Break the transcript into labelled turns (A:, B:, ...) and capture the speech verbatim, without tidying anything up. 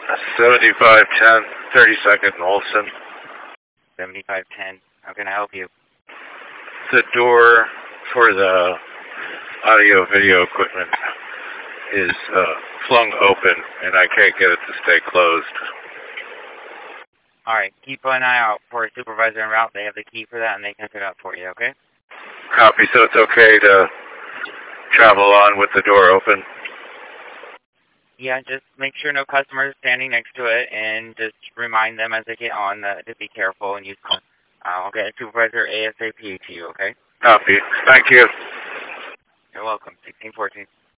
A: seventy-five ten, thirty-second Olson.
B: seventy-five ten, how can I help you?
A: The door for the audio video equipment is uh, flung open, and I can't get it to stay closed.
B: All right, keep an eye out for a supervisor en route. They have the key for that, and they can pick it up for you, okay?
A: Copy, so it's okay to travel on with the door open?
B: Yeah, just make sure no customers standing next to it, and just remind them as they get on that to be careful and use uh, I'll get a supervisor ASAP to you, okay?
A: Copy. Thank you.
B: You're welcome. sixteen fourteen.